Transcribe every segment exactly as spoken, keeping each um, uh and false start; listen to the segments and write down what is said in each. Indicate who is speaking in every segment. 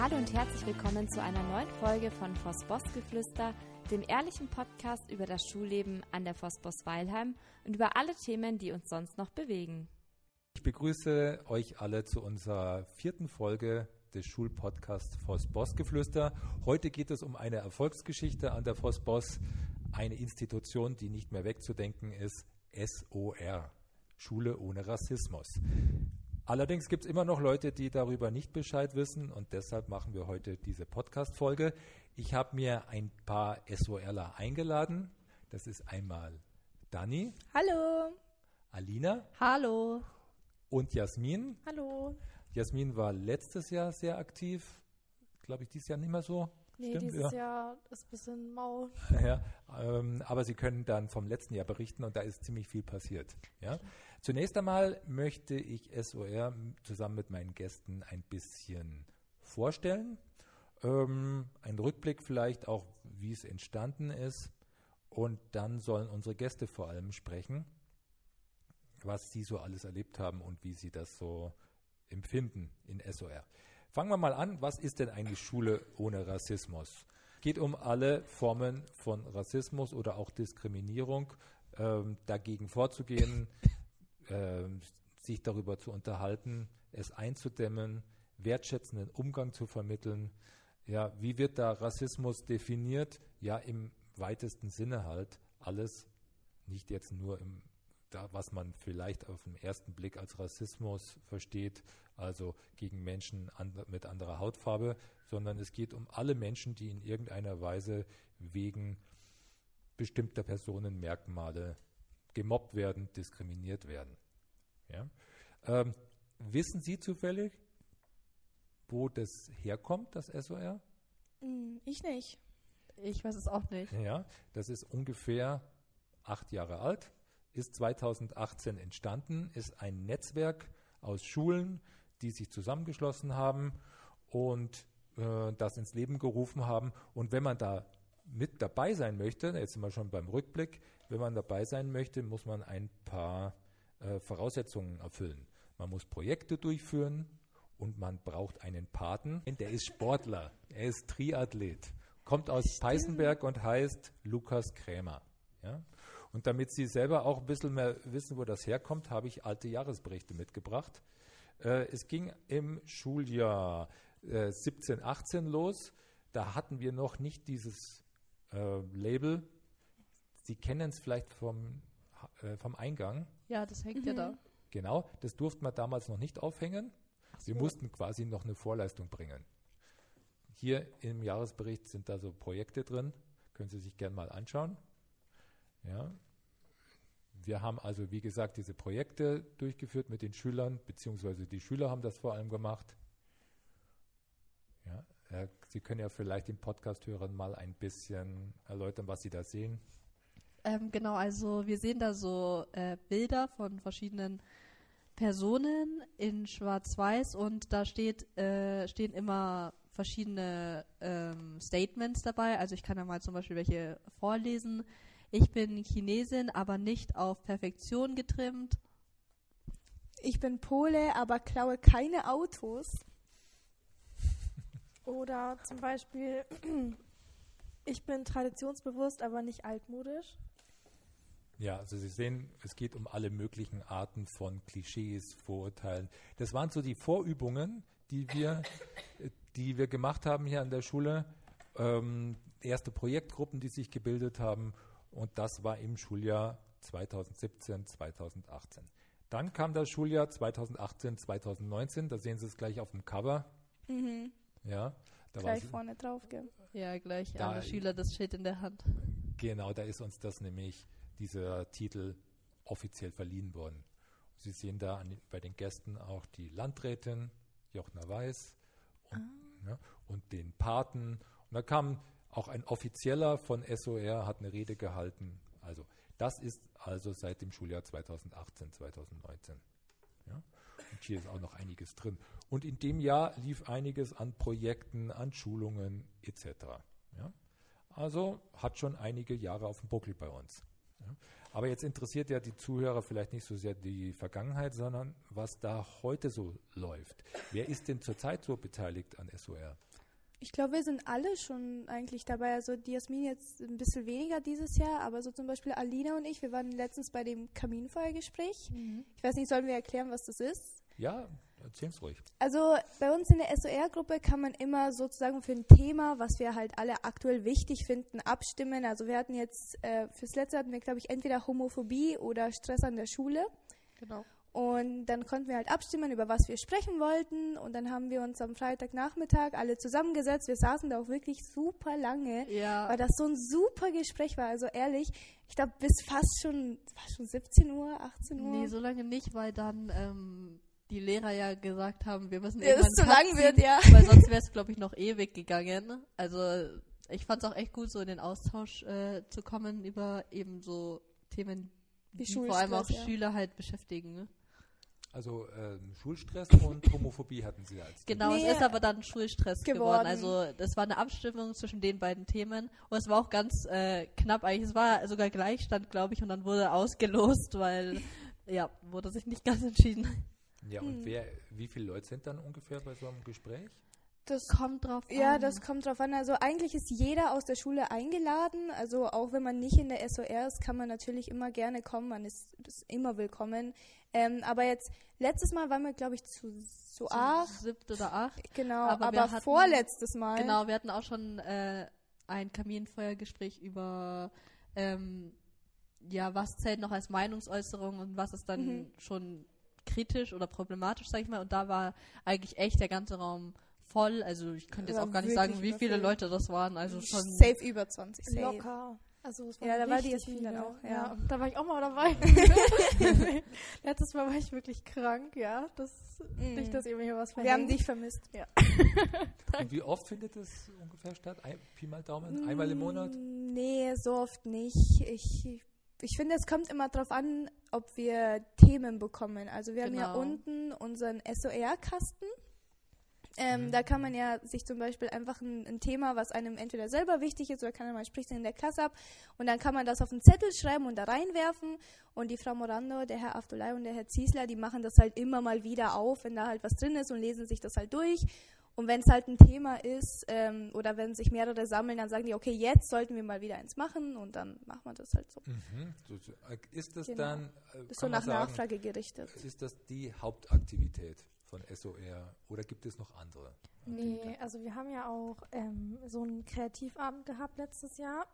Speaker 1: Hallo und herzlich willkommen zu einer neuen Folge von Vossboss-Geflüster, dem ehrlichen Podcast über das Schulleben an der Vossboss-Weilheim und über alle Themen, die uns sonst noch bewegen.
Speaker 2: Ich begrüße euch alle zu unserer vierten Folge des Schulpodcasts Vossboss-Geflüster. Heute geht es um eine Erfolgsgeschichte an der Vossboss, eine Institution, die nicht mehr wegzudenken ist, S O R, Schule ohne Rassismus. Allerdings gibt es immer noch Leute, die darüber nicht Bescheid wissen und deshalb machen wir heute diese Podcast-Folge. Ich habe mir ein paar SORler eingeladen. Das ist einmal Dani.
Speaker 3: Hallo.
Speaker 2: Alina.
Speaker 3: Hallo.
Speaker 2: Und Jasmin.
Speaker 3: Hallo.
Speaker 2: Jasmin war letztes Jahr sehr aktiv. Glaube ich, dieses Jahr nicht mehr so.
Speaker 3: Nee,
Speaker 2: Stimmt,
Speaker 3: dieses
Speaker 2: ja.
Speaker 3: Jahr ist ein bisschen mau.
Speaker 2: Ja, ähm, aber Sie können dann vom letzten Jahr berichten und da ist ziemlich viel passiert. Ja? Zunächst einmal möchte ich S O R zusammen mit meinen Gästen ein bisschen vorstellen. Ähm, ein Rückblick vielleicht auch, wie es entstanden ist. Und dann sollen unsere Gäste vor allem sprechen, was sie so alles erlebt haben und wie sie das so empfinden in S O R. Fangen wir mal an, was ist denn eigentlich Schule ohne Rassismus? Geht um alle Formen von Rassismus oder auch Diskriminierung, ähm, dagegen vorzugehen, ähm, sich darüber zu unterhalten, es einzudämmen, wertschätzenden Umgang zu vermitteln. Ja, wie wird da Rassismus definiert? Ja, im weitesten Sinne halt alles, nicht jetzt nur im da, was man vielleicht auf den ersten Blick als Rassismus versteht, also gegen Menschen and, mit anderer Hautfarbe, sondern es geht um alle Menschen, die in irgendeiner Weise wegen bestimmter Personenmerkmale gemobbt werden, diskriminiert werden. Ja? Ähm, wissen Sie zufällig, wo das herkommt, das S O R?
Speaker 3: Ich nicht.
Speaker 4: Ich weiß es auch nicht.
Speaker 2: Ja, das ist ungefähr acht Jahre alt. Ist zweitausendachtzehn entstanden, ist ein Netzwerk aus Schulen, die sich zusammengeschlossen haben und äh, das ins Leben gerufen haben. Und wenn man da mit dabei sein möchte, jetzt sind wir schon beim Rückblick, wenn man dabei sein möchte, muss man ein paar äh, Voraussetzungen erfüllen. Man muss Projekte durchführen und man braucht einen Paten. Der ist Sportler, er ist Triathlet, kommt aus Peißenberg und heißt Lukas Krämer. Ja? Und damit Sie selber auch ein bisschen mehr wissen, wo das herkommt, habe ich alte Jahresberichte mitgebracht. Äh, es ging im Schuljahr äh, siebzehn achtzehn los. Da hatten wir noch nicht dieses äh, Label. Sie kennen es vielleicht vom, äh, vom Eingang.
Speaker 4: Ja, das hängt
Speaker 3: Mhm.
Speaker 4: ja da.
Speaker 2: Genau, das durften wir damals noch nicht aufhängen.
Speaker 4: So.
Speaker 2: Wir mussten quasi noch eine Vorleistung bringen. Hier im Jahresbericht sind da so Projekte drin. Können Sie sich gerne mal anschauen. Ja. Wir haben also, wie gesagt, diese Projekte durchgeführt mit den Schülern, beziehungsweise die Schüler haben das vor allem gemacht. Ja, äh, Sie können ja vielleicht den Podcast-Hörern mal ein bisschen erläutern, was Sie da sehen.
Speaker 4: Ähm, genau, also wir sehen da so äh, Bilder von verschiedenen Personen in Schwarz-Weiß und da steht, äh, stehen immer verschiedene ähm, Statements dabei. Also ich kann ja mal zum Beispiel welche vorlesen. Ich bin Chinesin, aber nicht auf Perfektion getrimmt.
Speaker 3: Ich bin Pole, aber klaue keine Autos. Oder zum Beispiel, ich bin traditionsbewusst, aber nicht altmodisch.
Speaker 2: Ja, also Sie sehen, es geht um alle möglichen Arten von Klischees, Vorurteilen. Das waren so die Vorübungen, die wir, die wir gemacht haben hier an der Schule. Ähm, erste Projektgruppen, die sich gebildet haben. Und das war im Schuljahr zweitausendsiebzehn zweitausendachtzehn. Dann kam das Schuljahr zweitausendachtzehn zweitausendneunzehn. Da sehen Sie es gleich auf dem Cover.
Speaker 3: Mhm.
Speaker 2: Ja, da
Speaker 3: Gleich
Speaker 2: war
Speaker 3: vorne drauf, gell?
Speaker 4: Ja, gleich
Speaker 2: Da-
Speaker 4: alle Schüler, das steht in der Hand.
Speaker 2: Genau, da ist uns das nämlich, dieser Titel, offiziell verliehen worden. Sie sehen da an, bei den Gästen auch die Landrätin, Jochna Weiß, und,
Speaker 3: Ah.
Speaker 2: ja, und den Paten. Und da kam auch ein Offizieller von S O R, hat eine Rede gehalten. Also das ist also seit dem Schuljahr zweitausendachtzehn zweitausendneunzehn. Ja? Und hier ist auch noch einiges drin. Und in dem Jahr lief einiges an Projekten, an Schulungen et cetera. Ja? Also hat schon einige Jahre auf dem Buckel bei uns. Ja? Aber jetzt interessiert ja die Zuhörer vielleicht nicht so sehr die Vergangenheit, sondern was da heute so läuft. Wer ist denn zurzeit so beteiligt an S O R?
Speaker 3: Ich glaube, wir sind alle schon eigentlich dabei. Also die Jasmin jetzt ein bisschen weniger dieses Jahr, aber so zum Beispiel Alina und ich, wir waren letztens bei dem Kaminfeuergespräch. Mhm. Ich weiß nicht, sollen wir erklären, was das ist?
Speaker 2: Ja, erzähl's ruhig.
Speaker 3: Also bei uns in der S O R-Gruppe kann man immer sozusagen für ein Thema, was wir halt alle aktuell wichtig finden, abstimmen. Also wir hatten jetzt, äh, fürs Letzte hatten wir, glaube ich, entweder Homophobie oder Stress an der Schule.
Speaker 4: Genau.
Speaker 3: Und dann konnten wir halt abstimmen, über was wir sprechen wollten. Und dann haben wir uns am Freitagnachmittag alle zusammengesetzt. Wir saßen da auch wirklich super lange,
Speaker 4: ja.
Speaker 3: weil das so ein super Gespräch war. Also ehrlich, ich glaube bis fast schon, fast schon siebzehn Uhr, achtzehn Uhr.
Speaker 4: Nee, so lange nicht, weil dann ähm, die Lehrer ja gesagt haben, wir müssen
Speaker 3: ja,
Speaker 4: irgendwann
Speaker 3: es zu lang wird, ja.
Speaker 4: Weil sonst wäre es, glaube ich, noch ewig gegangen. Also ich fand es auch echt gut, so in den Austausch äh, zu kommen über eben so Themen, die, die vor allem auch ja. Schüler halt beschäftigen. Ne?
Speaker 2: Also ähm, Schulstress und Homophobie hatten Sie als
Speaker 4: Genau, nee, es ist aber dann Schulstress geworden. geworden. Also das war eine Abstimmung zwischen den beiden Themen und es war auch ganz äh, knapp eigentlich. Es war sogar Gleichstand, glaube ich, und dann wurde ausgelost, weil, ja, wurde sich nicht ganz entschieden.
Speaker 2: Ja, und hm. wer, wie viele Leute sind dann ungefähr bei so einem Gespräch?
Speaker 3: Das
Speaker 4: kommt drauf
Speaker 3: ja, an. Ja, das kommt drauf an. Also eigentlich ist jeder aus der Schule eingeladen. Also auch wenn man nicht in der S O R ist, kann man natürlich immer gerne kommen. Man ist, ist immer willkommen. Ähm, aber jetzt, letztes Mal waren wir, glaube ich, zu, zu, zu acht.
Speaker 4: Siebt oder acht.
Speaker 3: Genau,
Speaker 4: aber,
Speaker 3: aber hatten, vorletztes Mal.
Speaker 4: Genau, wir hatten auch schon äh, ein Kaminfeuergespräch über, ähm, ja, was zählt noch als Meinungsäußerung und was ist dann mhm. schon kritisch oder problematisch, sag ich mal. Und da war eigentlich echt der ganze Raum voll, also ich könnte jetzt ja, auch gar nicht sagen, wie viele Leute das waren, also schon
Speaker 3: safe über zwanzig.
Speaker 5: Safe. Locker. Also es waren
Speaker 3: ja, da war die
Speaker 5: Jasmin
Speaker 3: dann auch, ja.
Speaker 5: ja. Da war ich auch mal dabei. Letztes Mal war ich wirklich krank, ja. Das, mm. Nicht, dass ihr mir was verhängt.
Speaker 3: Wir haben dich vermisst.
Speaker 5: Ja.
Speaker 2: Und wie oft findet das ungefähr statt? Ein, Pi mal Daumen? Einmal im Monat?
Speaker 3: Nee, so oft nicht. Ich, ich finde, es kommt immer darauf an, ob wir Themen bekommen. Also wir genau. haben ja unten unseren S O R-Kasten. Ähm, mhm. Da kann man ja sich zum Beispiel einfach ein, ein Thema, was einem entweder selber wichtig ist oder kann man spricht es in der Klasse ab und dann kann man das auf einen Zettel schreiben und da reinwerfen und die Frau Morando, der Herr Aftolay und der Herr Ziesler, die machen das halt immer mal wieder auf, wenn da halt was drin ist und lesen sich das halt durch und wenn es halt ein Thema ist ähm, oder wenn sich mehrere sammeln, dann sagen die, okay, jetzt sollten wir mal wieder eins machen und dann machen wir das halt so.
Speaker 2: Mhm. Ist das
Speaker 3: genau.
Speaker 2: dann, äh,
Speaker 3: ist so nach sagen, Nachfrage gerichtet.
Speaker 2: Ist das die Hauptaktivität von S O R oder gibt es noch andere?
Speaker 5: Nee, also wir haben ja auch ähm, so einen Kreativabend gehabt letztes Jahr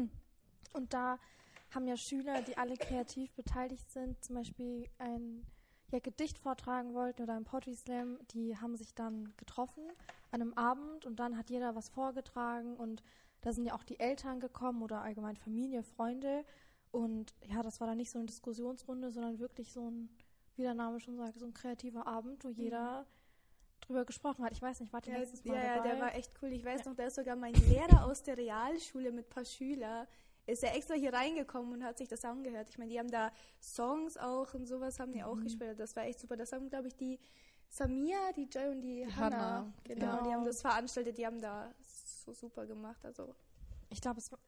Speaker 5: und da haben ja Schüler, die alle kreativ beteiligt sind, zum Beispiel ein ja, Gedicht vortragen wollten oder ein Poetry Slam, die haben sich dann getroffen an einem Abend und dann hat jeder was vorgetragen und da sind ja auch die Eltern gekommen oder allgemein Familie, Freunde und ja, das war dann nicht so eine Diskussionsrunde, sondern wirklich so ein, wie der Name schon sagt, so ein kreativer Abend, wo mhm. jeder drüber gesprochen hat. Ich weiß nicht, warte
Speaker 3: ja,
Speaker 5: letztes Mal
Speaker 3: ja,
Speaker 5: dabei.
Speaker 3: Ja, der war echt cool. Ich weiß ja. noch, da ist sogar mein Lehrer aus der Realschule mit ein paar Schülern, ist er extra hier reingekommen und hat sich das angehört. Ich meine, die haben da Songs auch und sowas haben die mhm. auch gespielt. Das war echt super. Das haben, glaube ich, die Samia, die Joy und die, die Hannah. Hannah. Genau, genau, die haben das veranstaltet. Die haben da so super gemacht. Also
Speaker 5: ich glaube, es, war,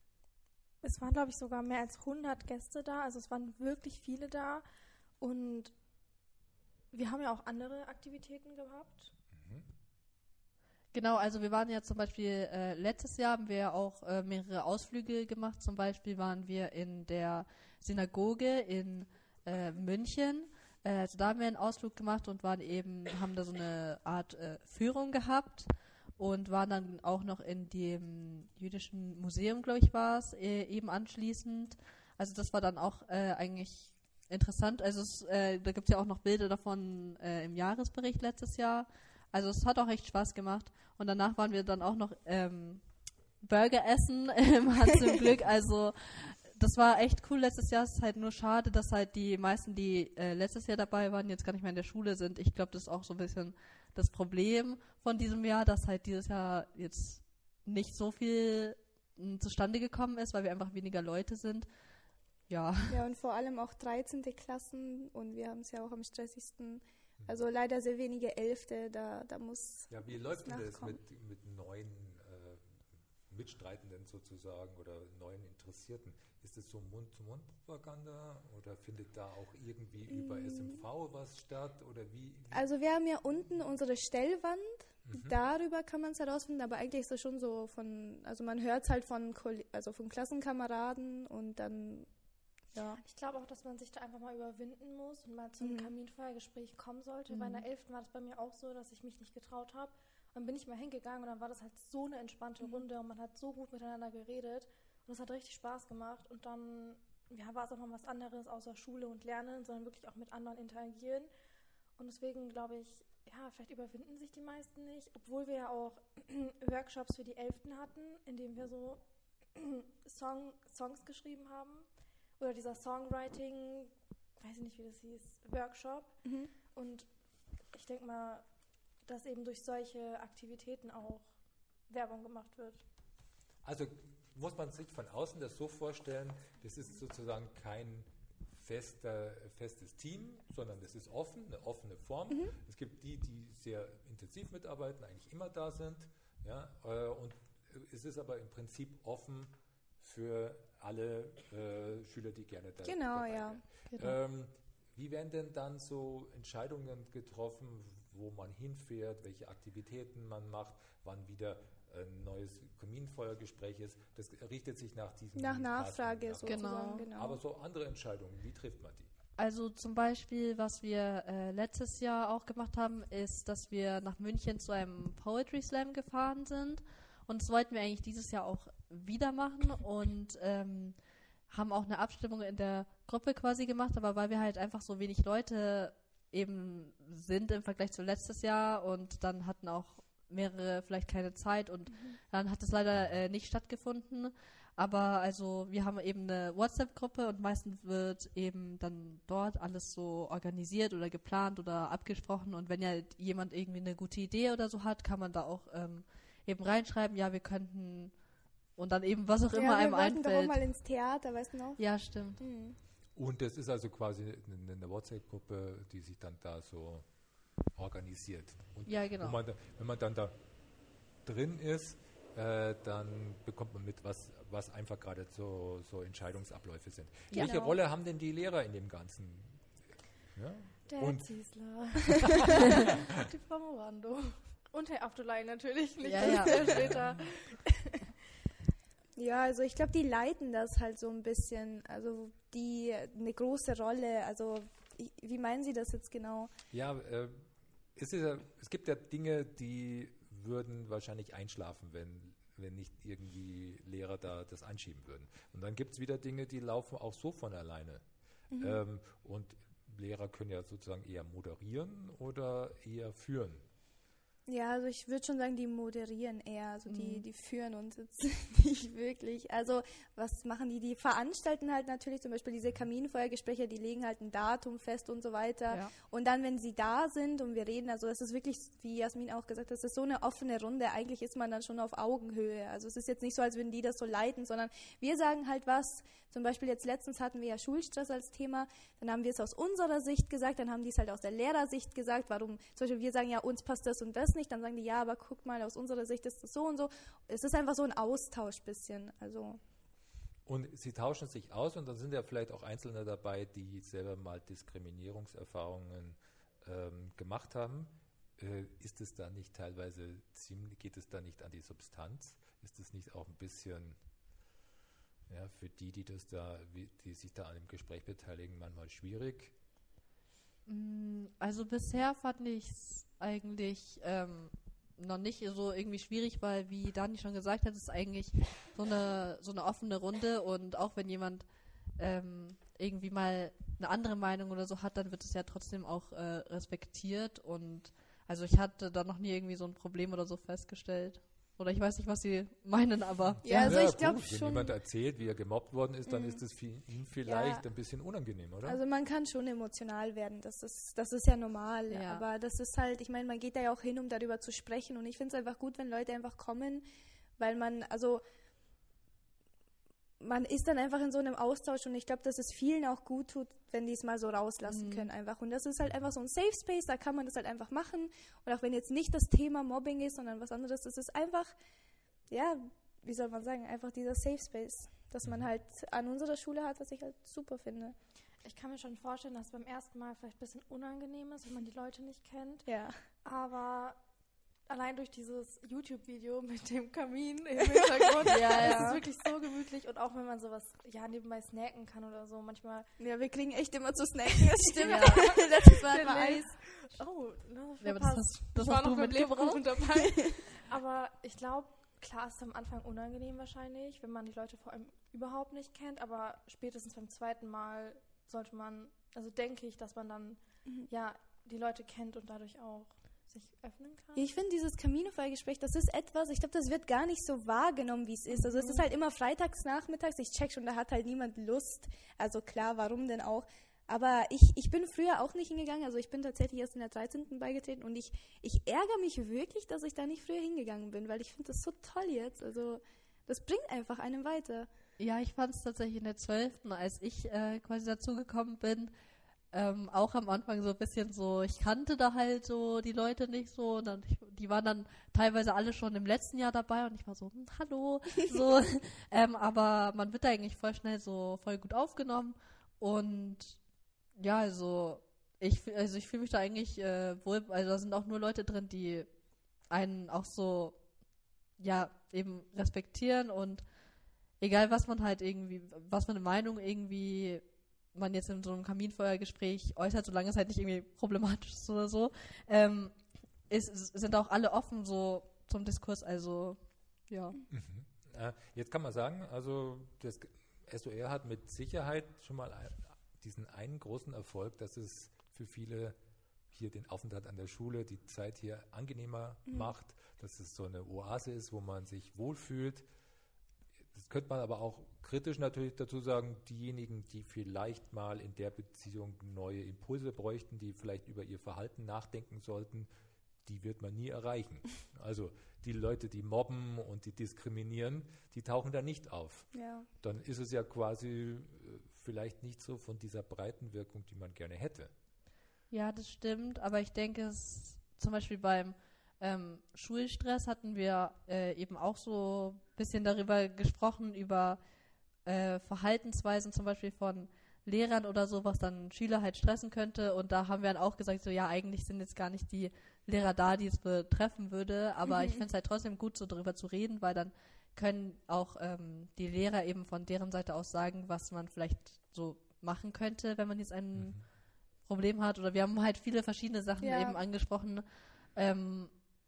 Speaker 5: es waren, glaube ich, sogar mehr als hundert Gäste da. Also es waren wirklich viele da. Und wir haben ja auch andere Aktivitäten gehabt. Mhm.
Speaker 4: Genau, also wir waren ja zum Beispiel, äh, letztes Jahr haben wir auch äh, mehrere Ausflüge gemacht. Zum Beispiel waren wir in der Synagoge in äh, München. Äh, also da haben wir einen Ausflug gemacht und waren eben, haben da so eine Art äh, Führung gehabt und waren dann auch noch in dem jüdischen Museum, glaube ich, war es, äh, eben anschließend. Also das war dann auch äh, eigentlich interessant. Also es, äh, da gibt es ja auch noch Bilder davon äh, im Jahresbericht letztes Jahr. Also es hat auch echt Spaß gemacht. Und danach waren wir dann auch noch ähm, Burger essen, war zum Glück. Also das war echt cool letztes Jahr. Es ist halt nur schade, dass halt die meisten, die äh, letztes Jahr dabei waren, jetzt gar nicht mehr in der Schule sind. Ich glaube, das ist auch so ein bisschen das Problem von diesem Jahr, dass halt dieses Jahr jetzt nicht so viel m, zustande gekommen ist, weil wir einfach weniger Leute sind. Ja.
Speaker 3: Ja, und vor allem auch dreizehnte Klassen und wir haben es ja auch am stressigsten. Also leider sehr wenige Elfte, da, da muss
Speaker 2: Ja, wie läuft denn das mit, mit neuen äh, Mitstreitenden sozusagen oder neuen Interessierten? Ist es so Mund-zu-Mund-Propaganda oder findet da auch irgendwie mm. über S M V was statt? Oder wie, wie?
Speaker 3: Also wir haben ja unten unsere Stellwand, Mhm. Darüber kann man es herausfinden, aber eigentlich ist es schon so von, also man hört es halt von, also von Klassenkameraden und dann, ja.
Speaker 5: Ich glaube auch, dass man sich da einfach mal überwinden muss und mal zu einem mhm. Kaminfeuergespräch kommen sollte, mhm. weil in der elften war das bei mir auch so, dass ich mich nicht getraut habe. Dann bin ich mal hingegangen und dann war das halt so eine entspannte mhm. Runde und man hat so gut miteinander geredet und es hat richtig Spaß gemacht und dann ja, war es auch mal was anderes außer Schule und Lernen, sondern wirklich auch mit anderen interagieren und deswegen glaube ich, ja, vielleicht überwinden sich die meisten nicht, obwohl wir ja auch Workshops für die Elften hatten, in denen wir so Song, Songs geschrieben haben oder dieser Songwriting, weiß ich nicht, wie das hieß, Workshop mhm. und ich denke mal, dass eben durch solche Aktivitäten auch Werbung gemacht wird.
Speaker 2: Also muss man sich von außen das so vorstellen, das ist sozusagen kein fester, festes Team, sondern das ist offen, eine offene Form. Mhm. Es gibt die, die sehr intensiv mitarbeiten, eigentlich immer da sind. Ja, und es ist aber im Prinzip offen für alle äh, Schüler, die gerne da sind.
Speaker 3: Genau, ja.
Speaker 2: Genau. Ähm, wie werden denn dann so Entscheidungen getroffen, wo man hinfährt, welche Aktivitäten man macht, wann wieder ein neues Kaminfeuergespräch ist? Das richtet sich nach diesem
Speaker 3: Nach Nachfrage
Speaker 2: nach.
Speaker 3: sozusagen,
Speaker 4: genau.
Speaker 3: genau.
Speaker 2: Aber so andere Entscheidungen, wie trifft man die?
Speaker 4: Also zum Beispiel, was wir äh, letztes Jahr auch gemacht haben, ist, dass wir nach München zu einem Poetry Slam gefahren sind. Und das wollten wir eigentlich dieses Jahr auch wieder machen und ähm, haben auch eine Abstimmung in der Gruppe quasi gemacht, aber weil wir halt einfach so wenig Leute eben sind im Vergleich zu letztes Jahr und dann hatten auch mehrere vielleicht keine Zeit und mhm. dann hat es leider äh, nicht stattgefunden. Aber also wir haben eben eine WhatsApp-Gruppe und meistens wird eben dann dort alles so organisiert oder geplant oder abgesprochen und wenn ja jemand irgendwie eine gute Idee oder so hat, kann man da auch ähm, eben reinschreiben, ja, wir könnten und dann eben was auch
Speaker 3: ja,
Speaker 4: immer einem einfällt.
Speaker 3: Wir wollten doch auch mal ins Theater, weißt du noch?
Speaker 4: Ja, stimmt.
Speaker 3: Mhm.
Speaker 2: Und das ist also quasi eine, eine WhatsApp-Gruppe, die sich dann da so organisiert. Und
Speaker 4: ja, genau.
Speaker 2: Man da, wenn man dann da drin ist, äh, dann bekommt man mit, was, was einfach gerade so, so Entscheidungsabläufe sind.
Speaker 3: Genau.
Speaker 2: Welche Rolle haben denn die Lehrer in dem Ganzen? Ja?
Speaker 5: Der
Speaker 2: und
Speaker 5: Herr Ziesler. Die Frau Morando. Und Herr Abdullahi natürlich, nicht
Speaker 4: ja, ja.
Speaker 5: später.
Speaker 3: Ja, also ich glaube, die leiten das halt so ein bisschen, also die eine große Rolle, also ich, wie meinen Sie das jetzt genau?
Speaker 2: Ja, äh, es, ist ja, es gibt ja Dinge, die würden wahrscheinlich einschlafen, wenn, wenn nicht irgendwie Lehrer da das anschieben würden. Und dann gibt es wieder Dinge, die laufen auch so von alleine. Mhm. Ähm, und Lehrer können ja sozusagen eher moderieren oder eher führen.
Speaker 3: Ja, also ich würde schon sagen, die moderieren eher, also mhm. die, die führen uns jetzt nicht wirklich. Also was machen die? Die veranstalten halt natürlich zum Beispiel diese Kaminfeuergespräche, die legen halt ein Datum fest und so weiter. Ja. Und dann, wenn sie da sind und wir reden, also das ist wirklich, wie Jasmin auch gesagt hat, das ist so eine offene Runde, eigentlich ist man dann schon auf Augenhöhe. Also es ist jetzt nicht so, als würden die das so leiten, sondern wir sagen halt was, zum Beispiel jetzt letztens hatten wir ja Schulstress als Thema, dann haben wir es aus unserer Sicht gesagt, dann haben die es halt aus der Lehrersicht gesagt, warum, zum Beispiel wir sagen ja, uns passt das und das nicht, dann sagen die, ja, aber guck mal, aus unserer Sicht ist das so und so. Es ist einfach so ein Austausch bisschen, also.
Speaker 2: Und sie tauschen sich aus und dann sind ja vielleicht auch Einzelne dabei, die selber mal Diskriminierungserfahrungen ähm, gemacht haben. Äh, ist es da nicht teilweise ziemlich, geht es da nicht an die Substanz? Ist es nicht auch ein bisschen, ja, für die, die das da, die sich da an dem Gespräch beteiligen, manchmal schwierig?
Speaker 4: Also bisher fand ich es eigentlich ähm, noch nicht so irgendwie schwierig, weil wie Dani schon gesagt hat, es ist eigentlich so eine so eine offene Runde und auch wenn jemand ähm, irgendwie mal eine andere Meinung oder so hat, dann wird es ja trotzdem auch äh, respektiert und also ich hatte da noch nie irgendwie so ein Problem oder so festgestellt. Oder ich weiß nicht, was Sie meinen, aber...
Speaker 3: Ja, also
Speaker 2: ja,
Speaker 3: ich glaube schon...
Speaker 2: Wenn jemand erzählt, wie er gemobbt worden ist, dann mm. ist es für ihn vielleicht ja. ein bisschen unangenehm, oder?
Speaker 3: Also man kann schon emotional werden, das ist, das ist ja normal. Ja. Aber das ist halt, ich meine, man geht da ja auch hin, um darüber zu sprechen. Und ich finde es einfach gut, wenn Leute einfach kommen, weil man, also... man ist dann einfach in so einem Austausch und ich glaube, dass es vielen auch gut tut, wenn die es mal so rauslassen mhm. können einfach. Und das ist halt einfach so ein Safe Space, da kann man das halt einfach machen. Und auch wenn jetzt nicht das Thema Mobbing ist, sondern was anderes, das ist einfach, ja, wie soll man sagen, einfach dieser Safe Space, das man halt an unserer Schule hat, was ich halt super finde.
Speaker 5: Ich kann mir schon vorstellen, dass es beim ersten Mal vielleicht ein bisschen unangenehm ist, wenn man die Leute nicht kennt.
Speaker 3: Ja.
Speaker 5: Aber allein durch dieses YouTube-Video mit dem Kamin im Hintergrund, ja, ja. ist es wirklich so gemütlich. Und auch wenn man sowas ja, nebenbei snacken kann oder so, manchmal...
Speaker 3: Ja, wir kriegen echt immer zu snacken, das stimmt. Ja. Letztes Mal war Eis.
Speaker 5: Oh, ne,
Speaker 4: ja, aber das hast, das
Speaker 5: war
Speaker 4: hast
Speaker 5: noch
Speaker 4: du
Speaker 5: beim Lebkuchen
Speaker 4: mitgebracht.
Speaker 5: dabei. Aber ich glaube, klar ist es am Anfang unangenehm wahrscheinlich, wenn man die Leute vor allem überhaupt nicht kennt, aber spätestens beim zweiten Mal sollte man, also denke ich, dass man dann mhm. ja die Leute kennt und dadurch auch sich öffnen kann.
Speaker 3: Ich finde dieses Kaminfeuergespräch, das ist etwas, ich glaube, das wird gar nicht so wahrgenommen, wie es ist. Also mhm. es ist halt immer freitags nachmittags, ich check schon, da hat halt niemand Lust. Also klar, warum denn auch? Aber ich, ich bin früher auch nicht hingegangen, also ich bin tatsächlich erst in der dreizehnten beigetreten und ich, ich ärgere mich wirklich, dass ich da nicht früher hingegangen bin, weil ich finde das so toll jetzt. Also das bringt einfach einem weiter.
Speaker 4: Ja, ich fand es tatsächlich in der zwölften, als ich äh, quasi dazugekommen bin, ähm, auch am Anfang so ein bisschen so, ich kannte da halt so die Leute nicht so und dann, ich, die waren dann teilweise alle schon im letzten Jahr dabei und ich war so, hm, hallo, so, ähm, aber man wird da eigentlich voll schnell so voll gut aufgenommen und ja, also ich, also ich fühle mich da eigentlich äh, wohl, also da sind auch nur Leute drin, die einen auch so, ja, eben respektieren und egal was man halt irgendwie, was für eine Meinung irgendwie man jetzt in so einem Kaminfeuergespräch äußert, solange es halt nicht irgendwie problematisch ist oder so, ähm, ist, sind auch alle offen so zum Diskurs, also ja.
Speaker 2: Mhm. Äh, jetzt kann man sagen, also das S O R hat mit Sicherheit schon mal ein, diesen einen großen Erfolg, dass es für viele hier den Aufenthalt an der Schule, die Zeit hier angenehmer mhm. macht, dass es so eine Oase ist, wo man sich wohlfühlt. Das könnte man aber auch kritisch natürlich dazu sagen, diejenigen, die vielleicht mal in der Beziehung neue Impulse bräuchten, die vielleicht über ihr Verhalten nachdenken sollten, die wird man nie erreichen. Also die Leute, die mobben und die diskriminieren, die tauchen da nicht auf.
Speaker 3: Ja.
Speaker 2: Dann ist es ja quasi vielleicht nicht so von dieser breiten Wirkung, die man gerne hätte.
Speaker 4: Ja, das stimmt, aber ich denke, es zum Beispiel beim ähm, Schulstress hatten wir äh, eben auch so ein bisschen darüber gesprochen, über äh, Verhaltensweisen zum Beispiel von Lehrern oder so, was dann Schüler halt stressen könnte. Und da haben wir dann auch gesagt, so ja, eigentlich sind jetzt gar nicht die Lehrer da, die es betreffen würde, aber mhm. ich finde es halt trotzdem gut, so darüber zu reden, weil dann können auch ähm, die Lehrer eben von deren Seite aus sagen, was man vielleicht so machen könnte, wenn man jetzt ein mhm. Problem hat. Oder wir haben halt viele verschiedene Sachen ja. eben angesprochen, ähm,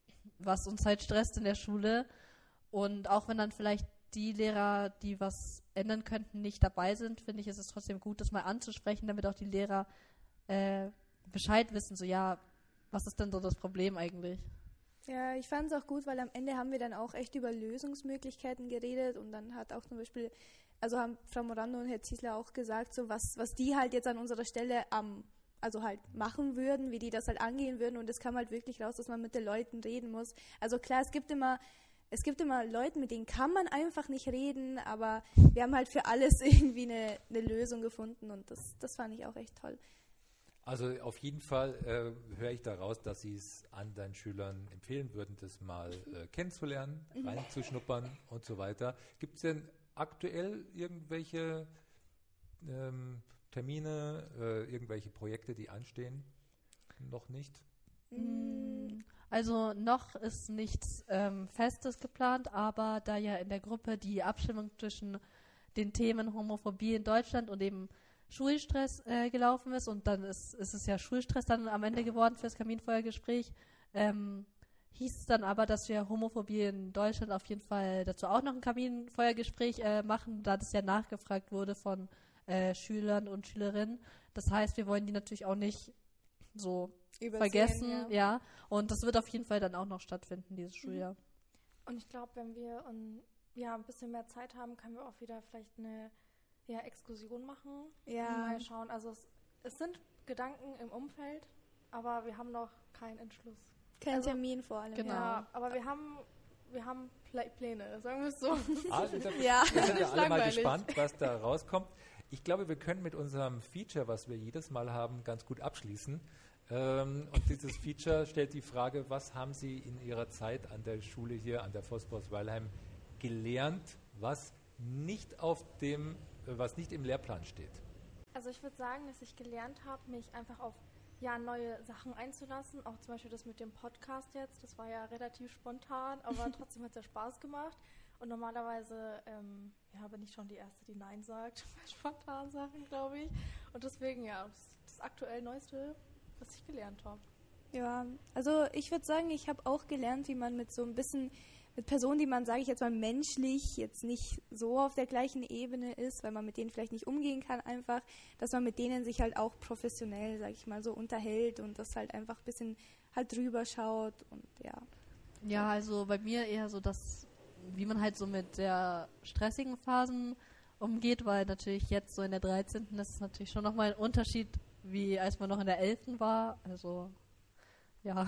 Speaker 4: was uns halt stresst in der Schule. Und auch wenn dann vielleicht die Lehrer, die was ändern könnten, nicht dabei sind, finde ich, ist es trotzdem gut, das mal anzusprechen, damit auch die Lehrer äh, Bescheid wissen, so ja, was ist denn so das Problem eigentlich?
Speaker 3: Ja, ich fand es auch gut, weil am Ende haben wir dann auch echt über Lösungsmöglichkeiten geredet und dann hat auch zum Beispiel, also haben Frau Morando und Herr Ziesler auch gesagt, so was, was die halt jetzt an unserer Stelle am, also halt machen würden, wie die das halt angehen würden und es kam halt wirklich raus, dass man mit den Leuten reden muss. Also klar, es gibt immer, es gibt immer Leute, mit denen kann man einfach nicht reden, aber wir haben halt für alles irgendwie eine, eine Lösung gefunden und das, das fand ich auch echt toll.
Speaker 2: Also auf jeden Fall äh, höre ich daraus, dass Sie es anderen Schülern empfehlen würden, das mal äh, kennenzulernen, mhm. reinzuschnuppern und so weiter. Gibt es denn aktuell irgendwelche ähm, Termine, äh, irgendwelche Projekte, die anstehen? Noch nicht?
Speaker 4: Also noch ist nichts ähm, Festes geplant, aber da ja in der Gruppe die Abstimmung zwischen den Themen Homophobie in Deutschland und eben Schulstress äh, gelaufen ist und dann ist, ist es ja Schulstress dann am Ende geworden für das Kaminfeuergespräch, ähm, hieß es dann aber, dass wir Homophobie in Deutschland auf jeden Fall dazu auch noch ein Kaminfeuergespräch äh, machen, da das ja nachgefragt wurde von äh, Schülern und Schülerinnen. Das heißt, wir wollen die natürlich auch nicht so Übersehen, vergessen, ja. ja. Und das wird auf jeden Fall dann auch noch stattfinden, dieses Schuljahr.
Speaker 5: Und ich glaube, wenn wir um, ja, ein bisschen mehr Zeit haben, können wir auch wieder vielleicht eine ja, Exkursion machen.
Speaker 3: Ja.
Speaker 5: Mal schauen. Also es, es sind Gedanken im Umfeld, aber wir haben noch keinen Entschluss.
Speaker 3: Kein
Speaker 5: also,
Speaker 3: Termin vor allem.
Speaker 5: Genau. Ja, aber wir haben, wir haben Pl- Pläne, sagen wir es so.
Speaker 2: Also, da,
Speaker 3: ja.
Speaker 2: Wir sind ja alle mal gespannt, was da rauskommt. Ich glaube, wir können mit unserem Feature, was wir jedes Mal haben, ganz gut abschließen. Ähm, und dieses Feature stellt die Frage, was haben Sie in Ihrer Zeit an der Schule hier, an der Vosbos Weilheim gelernt, was nicht auf dem, was nicht im Lehrplan steht?
Speaker 5: Also ich würde sagen, dass ich gelernt habe, mich einfach auf ja, neue Sachen einzulassen. Auch zum Beispiel das mit dem Podcast jetzt. Das war ja relativ spontan, aber trotzdem hat es ja Spaß gemacht. Und normalerweise ähm, ja, bin ich schon die Erste, die Nein sagt bei spontanen Sachen, glaube ich. Und deswegen, ja, das, das aktuell Neueste, was ich gelernt habe.
Speaker 3: Ja, also ich würde sagen, ich habe auch gelernt, wie man mit so ein bisschen, mit Personen, die man, sage ich jetzt mal, menschlich jetzt nicht so auf der gleichen Ebene ist, weil man mit denen vielleicht nicht umgehen kann einfach, dass man mit denen sich halt auch professionell, sage ich mal, so unterhält und das halt einfach ein bisschen halt drüber schaut und ja.
Speaker 4: Ja, also bei mir eher so, dass, wie man halt so mit sehr stressigen Phasen umgeht, weil natürlich jetzt so in der dreizehnten ist es natürlich schon nochmal ein Unterschied, wie als man noch in der elften war, also ja.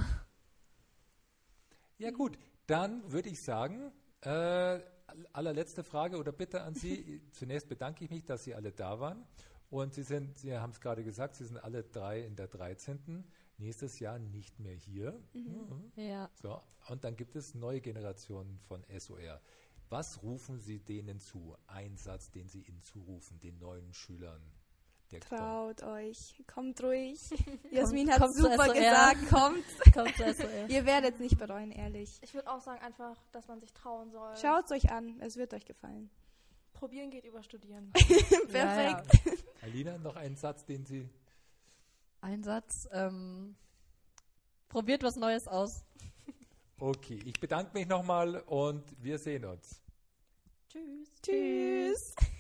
Speaker 2: Ja gut, dann würde ich sagen, äh, allerletzte Frage oder Bitte an Sie. Zunächst bedanke ich mich, dass Sie alle da waren. Und Sie sind, Sie haben es gerade gesagt, Sie sind alle drei in der dreizehnten Nächstes Jahr nicht mehr hier.
Speaker 4: Mhm. Mhm. Ja.
Speaker 2: So, und dann gibt es neue Generationen von S O R. Was rufen Sie denen zu? Ein Satz, den Sie ihnen zurufen, den neuen Schülern. Der
Speaker 3: Traut kommt. euch, kommt ruhig. Jasmin hat
Speaker 4: kommt
Speaker 3: super gesagt, kommt.
Speaker 4: kommt zu S O R.
Speaker 3: Ihr werdet es nicht bereuen, ehrlich.
Speaker 5: Ich würde auch sagen einfach, dass man sich trauen soll.
Speaker 3: Schaut es euch an, es wird euch gefallen.
Speaker 5: Probieren geht über Studieren.
Speaker 3: Perfekt.
Speaker 4: Ja, ja.
Speaker 2: Alina, noch einen Satz, den Sie...
Speaker 4: Ein Satz, ähm, probiert was Neues aus.
Speaker 2: Okay, ich bedanke mich nochmal und wir sehen uns.
Speaker 5: Tschüss.
Speaker 3: Tschüss.